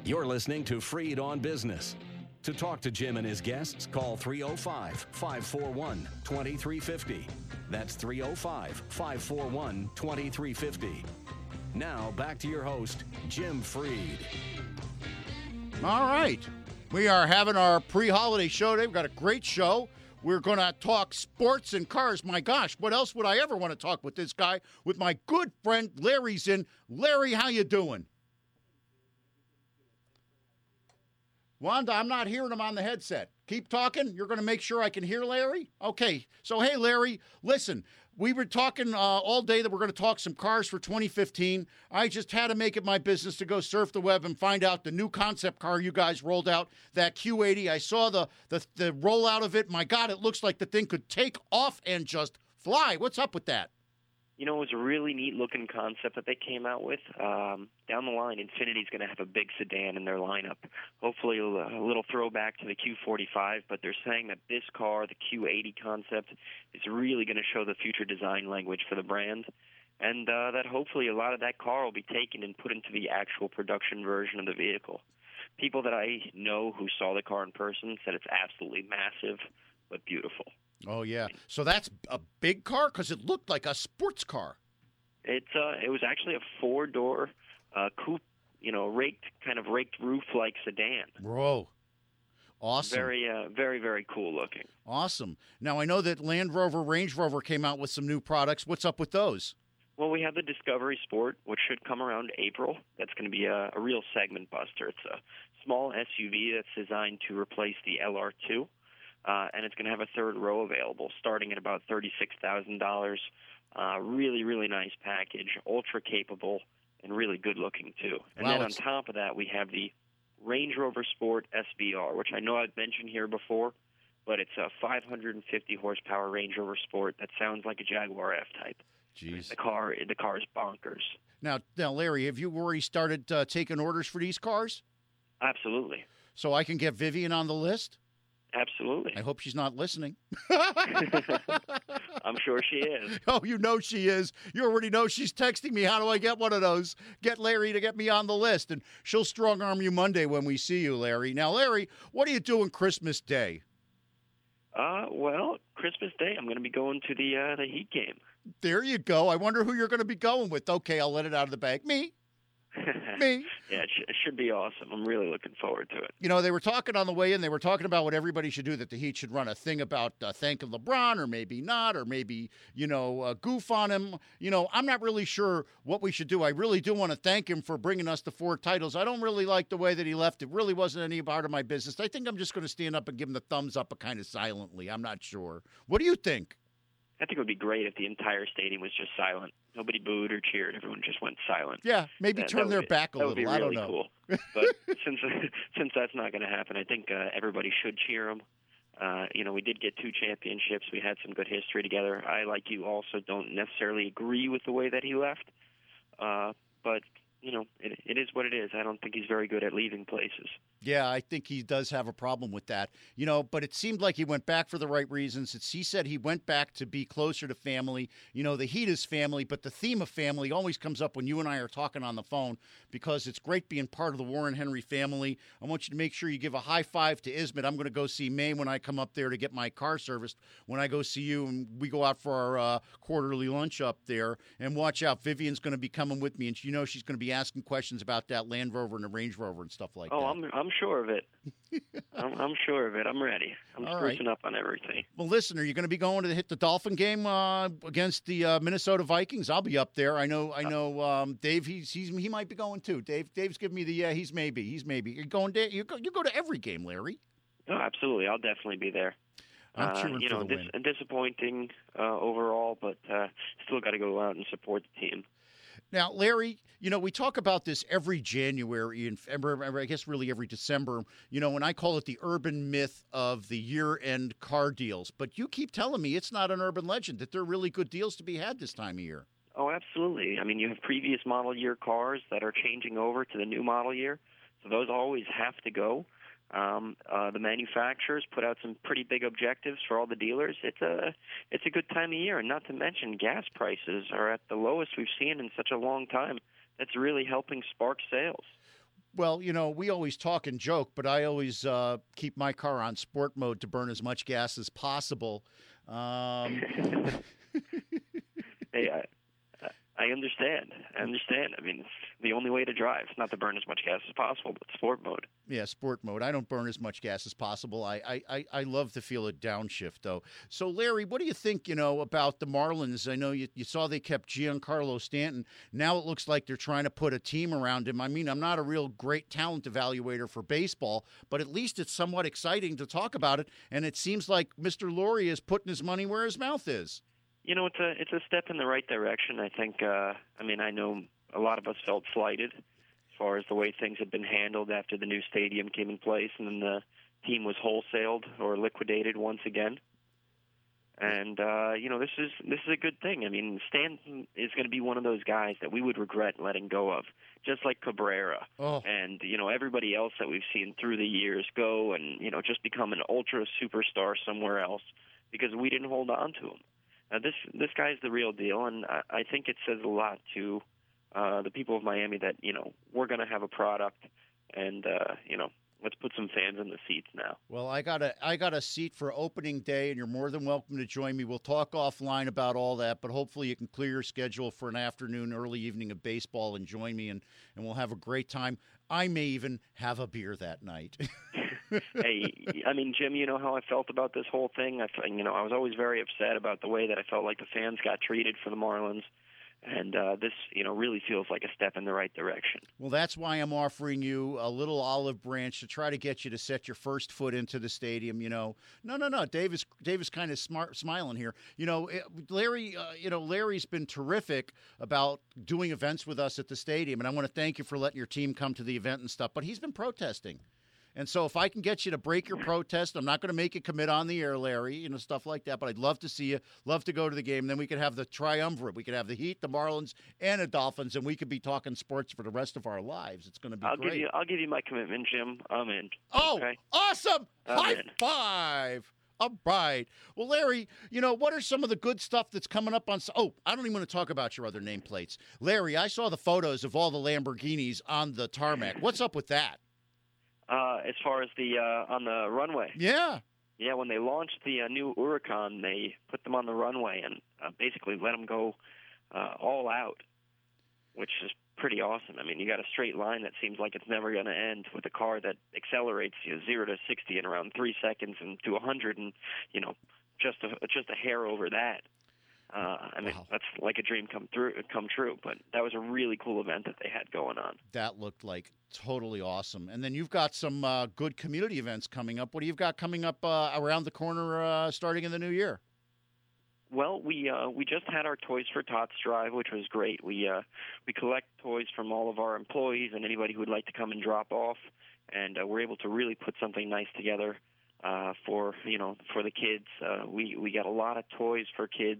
You're listening to Freed on Business. To talk to Jim and his guests, call 305-541-2350. That's 305-541-2350. Now, back to your host, Jim Freed. All right. We are having our pre-holiday show today. We've got a great show. We're going to talk sports and cars. My gosh, what else would I ever want to talk with this guy? With my good friend, Larry Zinn. Larry, how you doing? Wanda, I'm not hearing him on the headset. Keep talking. You're going to make sure I can hear Larry? Okay. So, hey, Larry, listen. We were talking all day that we're going to talk some cars for 2015. I just had to make it my business to go surf the web and find out the new concept car you guys rolled out, that Q80. I saw the rollout of it. My God, it looks like the thing could take off and just fly. What's up with that? You know, it was a really neat-looking concept that they came out with. Down the line, Infiniti's going to have a big sedan in their lineup. Hopefully a little throwback to the Q45, but they're saying that this car, the Q80 concept, is really going to show the future design language for the brand, and that hopefully a lot of that car will be taken and put into the actual production version of the vehicle. People that I know who saw the car in person said it's absolutely massive but beautiful. Oh, yeah. So that's a big car? Because it looked like a sports car. It was actually a four-door coupe, raked roof-like sedan. Bro. Awesome. Very, very, very cool looking. Awesome. Now, I know that Land Rover, Range Rover came out with some new products. What's up with those? Well, we have the Discovery Sport, which should come around April. That's going to be a real segment buster. It's a small SUV that's designed to replace the LR2. And it's going to have a third row available, starting at about $36,000. Really, really nice package, ultra capable, and really good looking too. And then on top of that, we have the Range Rover Sport SVR, which I know I've mentioned here before, but it's a 550 horsepower Range Rover Sport that sounds like a Jaguar F-Type. Jeez. The car is bonkers. Now, Larry, have you already started taking orders for these cars? Absolutely. So I can get Vivian on the list? Absolutely. I hope she's not listening. I'm sure she is. Oh, you know she is. You already know she's texting me. How do I get one of those? Get Larry to get me on the list, and she'll strong-arm you Monday when we see you, Larry. Now, Larry, what are you doing Christmas Day? Well, Christmas Day, I'm going to be going to the Heat game. There you go. I wonder who you're going to be going with. Okay, I'll let it out of the bag. Me. Me. Yeah, it should be awesome. I'm really looking forward to it. You know, they were talking on the way in, they were talking about what everybody should do, that the Heat should run a thing about thanking LeBron, or maybe not, or maybe, goof on him. I'm not really sure what we should do. I really do want to thank him for bringing us the 4 titles. I don't really like the way that he left. It really wasn't any part of my business. I think I'm just going to stand up and give him the thumbs up kind of silently. I'm not sure. What do you think? I think it would be great if the entire stadium was just silent. Nobody booed or cheered. Everyone just went silent. Yeah, maybe turn their back a little. That would be really cool. But since that's not going to happen, I think everybody should cheer him. We did get 2 championships. We had some good history together. I, like you, also don't necessarily agree with the way that he left. But it is what it is. I don't think he's very good at leaving places. Yeah, I think he does have a problem with that. But it seemed like he went back for the right reasons. He said he went back to be closer to family. The Heat is family, but the theme of family always comes up when you and I are talking on the phone, because it's great being part of the Warren Henry family. I want you to make sure you give a high five to Ismet. I'm going to go see May when I come up there to get my car serviced. When I go see you, and we go out for our quarterly lunch up there, and watch out. Vivian's going to be coming with me, and she's going to be asking questions about that Land Rover and the Range Rover and stuff like that. Oh, I'm sure of it. I'm sure of it. I'm ready. I'm sprucing up on everything. Well, listen, are you going to be going to hit the Dolphin game against the Minnesota Vikings? I'll be up there. I know. Dave, he might be going too. Dave's giving me the he's maybe. You're going. Dave, you go to every game, Larry. Oh, absolutely. I'll definitely be there. I'm cheering for the win. Disappointing overall, but still got to go out and support the team. Now, Larry, we talk about this every January and I guess really every December, when I call it the urban myth of the year-end car deals. But you keep telling me it's not an urban legend, that there are really good deals to be had this time of year. Oh, absolutely. I mean, you have previous model year cars that are changing over to the new model year, so those always have to go. The manufacturers put out some pretty big objectives for all the dealers. It's a good time of year, and not to mention gas prices are at the lowest we've seen in such a long time. That's really helping spark sales. Well, we always talk and joke, but I always keep my car on sport mode to burn as much gas as possible. Hey, I understand. I understand. I mean, it's the only way to drive. It's not to burn as much gas as possible, but sport mode. Yeah, sport mode. I don't burn as much gas as possible. I love to feel a downshift, though. So, Larry, what do you think, about the Marlins? I know you saw they kept Giancarlo Stanton. Now it looks like they're trying to put a team around him. I mean, I'm not a real great talent evaluator for baseball, but at least it's somewhat exciting to talk about it. And it seems like Mr. Lurie is putting his money where his mouth is. It's a step in the right direction. I think. I know a lot of us felt slighted as far as the way things had been handled after the new stadium came in place, and then the team was wholesaled or liquidated once again. And this is a good thing. I mean, Stanton is going to be one of those guys that we would regret letting go of, just like Cabrera and everybody else that we've seen through the years go and just become an ultra superstar somewhere else because we didn't hold on to him. This guy's the real deal, and I think it says a lot to the people of Miami that we're going to have a product, and let's put some fans in the seats now. Well, I got a seat for opening day, and you're more than welcome to join me. We'll talk offline about all that, but hopefully you can clear your schedule for an afternoon, early evening of baseball and join me, and we'll have a great time. I may even have a beer that night. Hey, I mean, Jim, you know how I felt about this whole thing. I was always very upset about the way that I felt like the fans got treated for the Marlins. And this, really feels like a step in the right direction. Well, that's why I'm offering you a little olive branch to try to get you to set your first foot into the stadium. No. Dave is kind of smiling here. Larry, Larry's been terrific about doing events with us at the stadium, and I want to thank you for letting your team come to the event and stuff. But he's been protesting. And so if I can get you to break your protest, I'm not going to make you commit on the air, Larry, stuff like that. But I'd love to see you, love to go to the game. Then we could have the triumvirate. We could have the Heat, the Marlins, and the Dolphins, and we could be talking sports for the rest of our lives. It's going to be great. I'll give you my commitment, Jim. I'm in. Oh, okay? Awesome. High five. All right. Well, Larry, what are some of the good stuff that's coming up on – oh, I don't even want to talk about your other nameplates. Larry, I saw the photos of all the Lamborghinis on the tarmac. What's up with that? As far as the on the runway. Yeah. Yeah, when they launched the new Huracan, they put them on the runway and basically let them go all out, which is pretty awesome. I mean, you got a straight line that seems like it's never going to end with a car that accelerates 0 to 60 in around 3 seconds and to 100 and, just a hair over that. Wow. That's like a dream come true, but that was a really cool event that they had going on. That looked like totally awesome. And then you've got some good community events coming up. What do you got coming up around the corner starting in the new year? Well, we just had our Toys for Tots drive, which was great. We collect toys from all of our employees and anybody who would like to come and drop off, and we're able to really put something nice together for the kids. We got a lot of toys for kids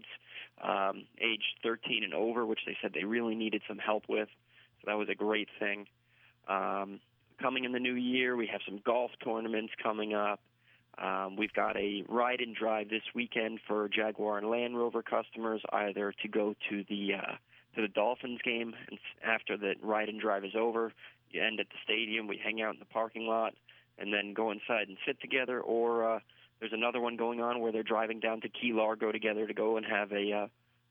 aged 13 and over, which they said they really needed some help with. So that was a great thing. Coming in the new year, we have some golf tournaments coming up. We've got a ride and drive this weekend for Jaguar and Land Rover customers, either to go to the Dolphins game, and after the ride and drive is over, you end at the stadium, we hang out in the parking lot, and then go inside and sit together, or there's another one going on where they're driving down to Key Largo together to go and have a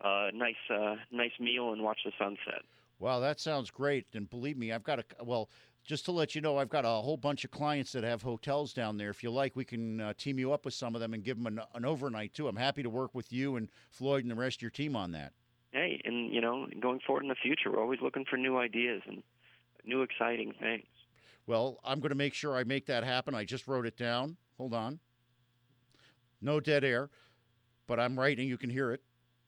nice meal and watch the sunset. Wow, that sounds great. And believe me, just to let you know, I've got a whole bunch of clients that have hotels down there. If you like, we can team you up with some of them and give them an overnight, too. I'm happy to work with you and Floyd and the rest of your team on that. Hey, and, going forward in the future, we're always looking for new ideas and new exciting things. Well, I'm going to make sure I make that happen. I just wrote it down. Hold on. No dead air, but I'm writing. You can hear it.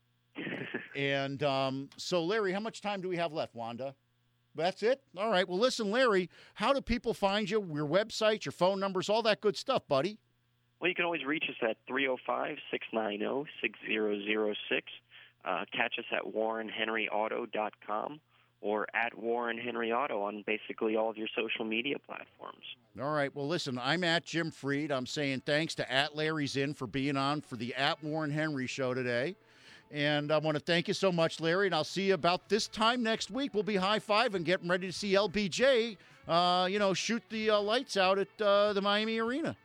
And so, Larry, how much time do we have left, Wanda? That's it? All right. Well, listen, Larry, how do people find you? Your website, your phone numbers, all that good stuff, buddy. Well, you can always reach us at 305-690-6006. Catch us at WarrenHenryAuto.com or at Warren Henry Auto on basically all of your social media platforms. All right. Well, listen, I'm at Jim Freed. I'm saying thanks to @Larry's In for being on for the @Warren Henry show today. And I want to thank you so much, Larry, and I'll see you about this time next week. We'll be high-fiving, getting ready to see LBJ, shoot the lights out at the Miami Arena.